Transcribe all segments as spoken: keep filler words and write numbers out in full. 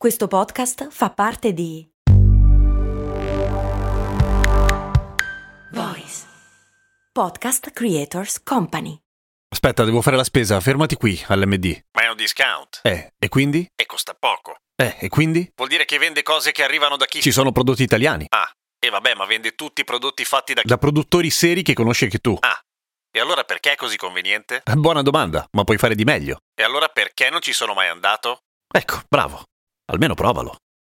Questo podcast fa parte di Voice Podcast Creators Company. Aspetta, devo fare la spesa, fermati qui all'M D. Ma è un discount. Eh, e quindi? E costa poco. Eh, e quindi? Vuol dire che vende cose che arrivano da chi? Ci sono prodotti italiani. Ah, e vabbè, ma vende tutti i prodotti fatti da chi? Da produttori seri che conosci anche tu. Ah, e allora perché è così conveniente? Buona domanda, ma puoi fare di meglio. E allora perché non ci sono mai andato? Ecco, bravo. Almeno provalo.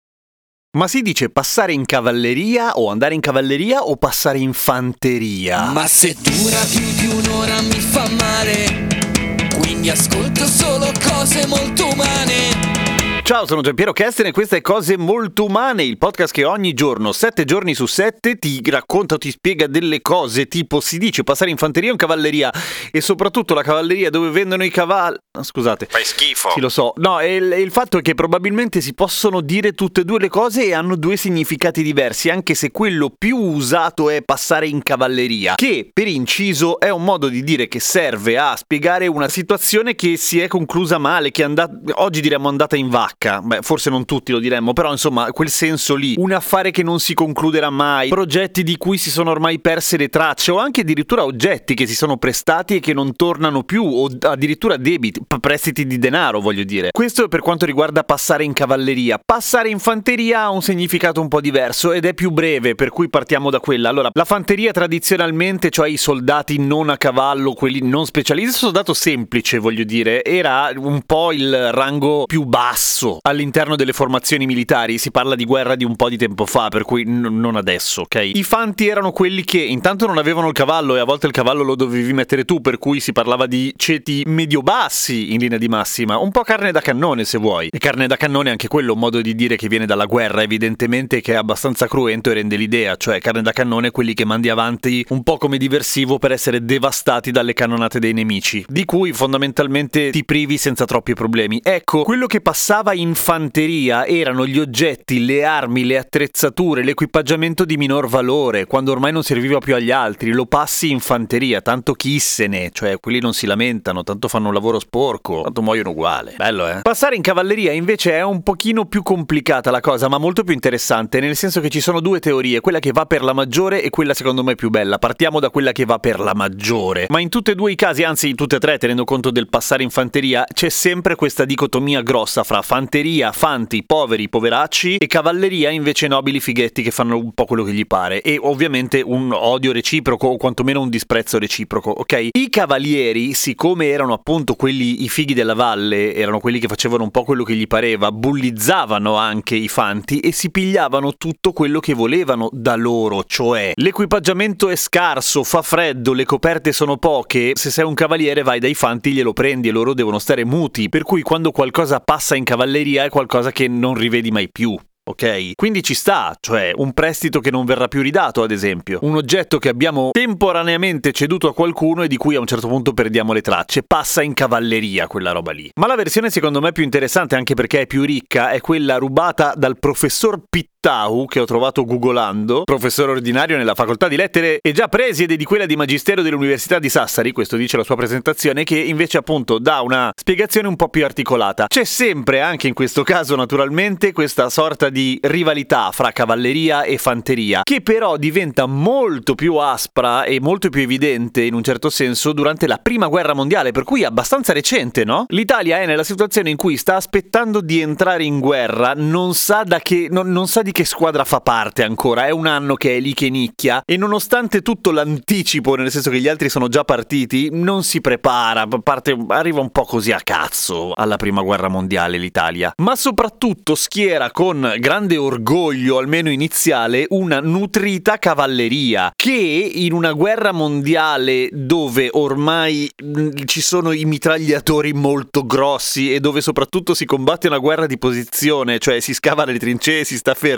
Ma si dice passare in cavalleria o andare in cavalleria o passare in fanteria? Ma se dura più di un'ora mi fa male, quindi ascolto solo cose molto umane. Ciao, sono Giampiero Kesten e questa è Cose Molto Umane, il podcast che ogni giorno, sette giorni su sette, ti racconta o ti spiega delle cose, tipo si dice passare in fanteria o in cavalleria, e soprattutto la cavalleria dove vendono i cavalli... Scusate. Fai schifo. Sì, lo so. No, e il, il fatto è che probabilmente si possono dire tutte e due le cose e hanno due significati diversi, anche se quello più usato è passare in cavalleria, che per inciso è un modo di dire che serve a spiegare una situazione che si è conclusa male, che è andata, oggi diremmo andata in vacca. Beh, forse non tutti lo diremmo, però insomma quel senso lì, un affare che non si concluderà mai, progetti di cui si sono ormai perse le tracce, o anche addirittura oggetti che si sono prestati e che non tornano più, o addirittura debiti, p- prestiti di denaro, voglio dire. Questo è per quanto riguarda passare in cavalleria. Passare in fanteria ha un significato un po' diverso ed è più breve, per cui partiamo da quella. Allora, la fanteria tradizionalmente, cioè i soldati non a cavallo, quelli non specializzati, il soldato semplice, voglio dire, era un po' il rango più basso all'interno delle formazioni militari. Si parla di guerra di un po' di tempo fa, per cui n- non adesso, ok? I fanti erano quelli che intanto non avevano il cavallo e a volte il cavallo lo dovevi mettere tu, per cui si parlava di ceti medio-bassi in linea di massima, un po' carne da cannone se vuoi. E carne da cannone è anche quello un modo di dire che viene dalla guerra, evidentemente, che è abbastanza cruento e rende l'idea, cioè carne da cannone quelli che mandi avanti un po' come diversivo per essere devastati dalle cannonate dei nemici, di cui fondamentalmente ti privi senza troppi problemi. Ecco, quello che passava in fanteria erano gli oggetti, le armi, le attrezzature, l'equipaggiamento di minor valore, quando ormai non serviva più agli altri. Lo passi in fanteria, tanto chi se ne, cioè quelli non si lamentano, tanto fanno un lavoro sporco, tanto muoiono uguale. Bello, eh? Passare in cavalleria invece è un pochino più complicata la cosa, ma molto più interessante, nel senso che ci sono due teorie, quella che va per la maggiore e quella secondo me più bella. Partiamo da quella che va per la maggiore. Ma in tutti e due i casi, anzi in tutte e tre, tenendo conto del passare in fanteria, c'è sempre questa dicotomia grossa fra fanteria, fanti, poveri, poveracci, e cavalleria invece nobili fighetti che fanno un po' quello che gli pare, e ovviamente un odio reciproco o quantomeno un disprezzo reciproco, ok? I cavalieri, siccome erano appunto quelli, i fighi della valle, erano quelli che facevano un po' quello che gli pareva, bullizzavano anche i fanti e si pigliavano tutto quello che volevano da loro, cioè l'equipaggiamento è scarso, fa freddo, le coperte sono poche, se sei un cavaliere vai dai fanti, glielo prendi e loro devono stare muti, per cui quando qualcosa passa in cavalleria è qualcosa che non rivedi mai più. Ok? Quindi ci sta, cioè un prestito che non verrà più ridato, ad esempio. Un oggetto che abbiamo temporaneamente ceduto a qualcuno e di cui a un certo punto perdiamo le tracce. Passa in cavalleria quella roba lì. Ma la versione secondo me più interessante, anche perché è più ricca, è quella rubata dal professor Pittau, che ho trovato googolando, professore ordinario nella facoltà di lettere e già preside di quella di magistero dell'Università di Sassari, questo dice la sua presentazione, che invece appunto dà una spiegazione un po' più articolata. C'è sempre, anche in questo caso naturalmente, questa sorta di di rivalità fra cavalleria e fanteria, che però diventa molto più aspra e molto più evidente in un certo senso durante la prima guerra mondiale, per cui è abbastanza recente, no? L'Italia è nella situazione in cui sta aspettando di entrare in guerra, non sa da che non, non sa di che squadra fa parte ancora, è un anno che è lì che nicchia e nonostante tutto l'anticipo, nel senso che gli altri sono già partiti, non si prepara, parte, arriva un po' così a cazzo alla prima guerra mondiale l'Italia, ma soprattutto schiera con grande orgoglio, almeno iniziale, una nutrita cavalleria che in una guerra mondiale dove ormai mh, ci sono i mitragliatori molto grossi e dove soprattutto si combatte una guerra di posizione, cioè si scava le trincee e si sta fermi,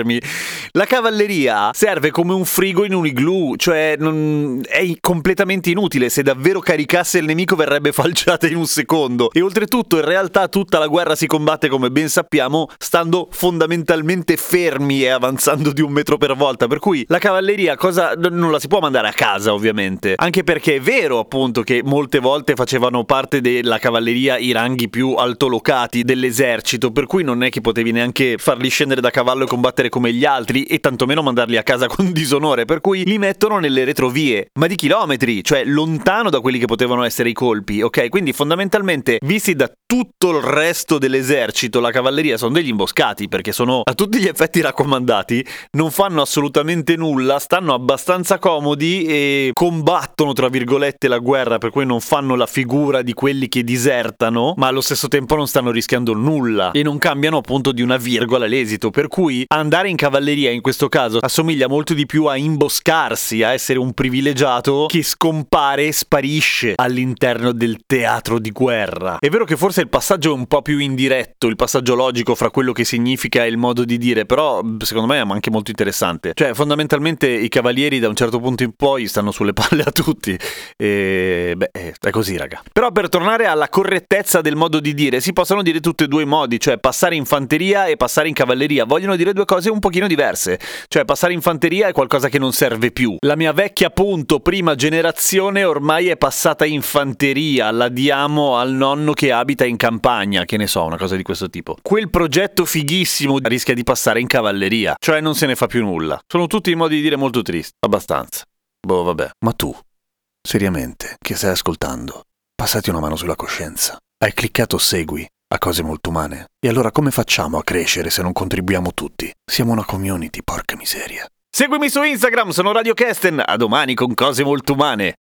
fermi. La cavalleria serve come un frigo in un igloo, cioè non... è completamente inutile. Se davvero caricasse il nemico verrebbe falciata in un secondo. E oltretutto in realtà tutta la guerra si combatte, come ben sappiamo, stando fondamentalmente fermi e avanzando di un metro per volta, per cui la cavalleria cosa non la si può mandare a casa, ovviamente, anche perché è vero appunto che molte volte facevano parte della cavalleria i ranghi più altolocati dell'esercito, per cui non è che potevi neanche farli scendere da cavallo e combattere come gli altri, e tantomeno mandarli a casa con disonore, per cui li mettono nelle retrovie, ma di chilometri, cioè lontano da quelli che potevano essere i colpi, ok? Quindi fondamentalmente, visti da tutto il resto dell'esercito, la cavalleria sono degli imboscati, perché sono a tutti gli effetti raccomandati, non fanno assolutamente nulla, stanno abbastanza comodi e combattono tra virgolette la guerra, per cui non fanno la figura di quelli che disertano, ma allo stesso tempo non stanno rischiando nulla e non cambiano appunto di una virgola l'esito, per cui andare in cavalleria in questo caso assomiglia molto di più a imboscarsi, a essere un privilegiato che scompare e sparisce all'interno del teatro di guerra. È vero che forse il passaggio è un po' più indiretto, il passaggio logico fra quello che significa e il modo di dire, però secondo me è anche molto interessante. Cioè fondamentalmente i cavalieri da un certo punto in poi stanno sulle palle a tutti e beh è così, raga. Però per tornare alla correttezza del modo di dire, si possono dire tutti e due i modi, cioè passare in fanteria e passare in cavalleria vogliono dire due cose un pochino diverse. Cioè passare in fanteria è qualcosa che non serve più. La mia vecchia appunto prima generazione ormai è passata in fanteria, la diamo al nonno che abita in campagna, che ne so, una cosa di questo tipo. Quel progetto fighissimo rischia di passare in cavalleria, cioè non se ne fa più nulla. Sono tutti i modi di dire molto tristi, abbastanza. Boh, vabbè. Ma tu, seriamente, che stai ascoltando, passati una mano sulla coscienza. Hai cliccato segui a Cose Molto Umane. E allora come facciamo a crescere se non contribuiamo tutti? Siamo una community, porca miseria. Seguimi su Instagram, sono Radio Kesten. A domani con Cose Molto Umane.